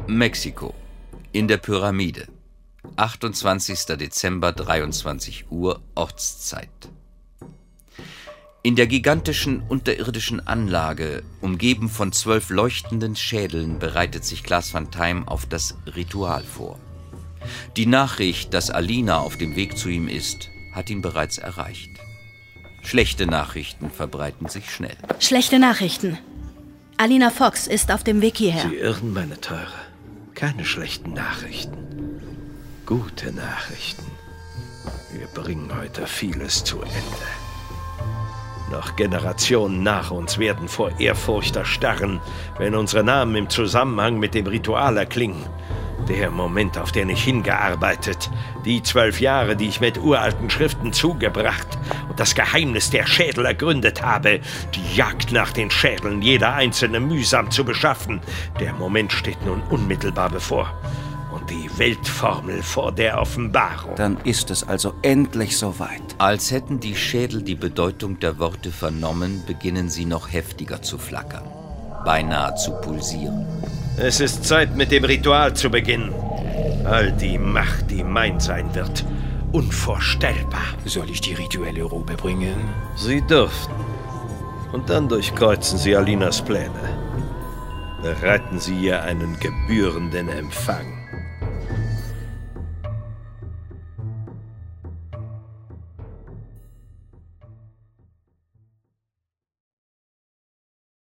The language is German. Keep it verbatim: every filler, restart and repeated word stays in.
Mexiko. In der Pyramide. achtundzwanzigster Dezember, dreiundzwanzig Uhr, Ortszeit. In der gigantischen unterirdischen Anlage, umgeben von zwölf leuchtenden Schädeln, bereitet sich Klaas van Tijm auf das Ritual vor. Die Nachricht, dass Alina auf dem Weg zu ihm ist, hat ihn bereits erreicht. Schlechte Nachrichten verbreiten sich schnell. Schlechte Nachrichten. Alina Fox ist auf dem Weg hierher. Sie irren, meine Teure. Keine schlechten Nachrichten. Gute Nachrichten. Wir bringen heute vieles zu Ende. Noch Generationen nach uns werden vor Ehrfurcht erstarren, wenn unsere Namen im Zusammenhang mit dem Ritual erklingen. Der Moment, auf den ich hingearbeitet, die zwölf Jahre, die ich mit uralten Schriften zugebracht und das Geheimnis der Schädel ergründet habe, die Jagd nach den Schädeln, jeder einzelne mühsam zu beschaffen. Der Moment steht nun unmittelbar bevor. Und die Weltformel vor der Offenbarung. Dann ist es also endlich soweit. Als hätten die Schädel die Bedeutung der Worte vernommen, beginnen sie noch heftiger zu flackern. Beinahe zu pulsieren. Es ist Zeit, mit dem Ritual zu beginnen. All die Macht, die mein sein wird. Unvorstellbar. Soll ich die rituelle Robe bringen? Sie dürften. Und dann durchkreuzen Sie Alinas Pläne. Bereiten Sie ihr einen gebührenden Empfang.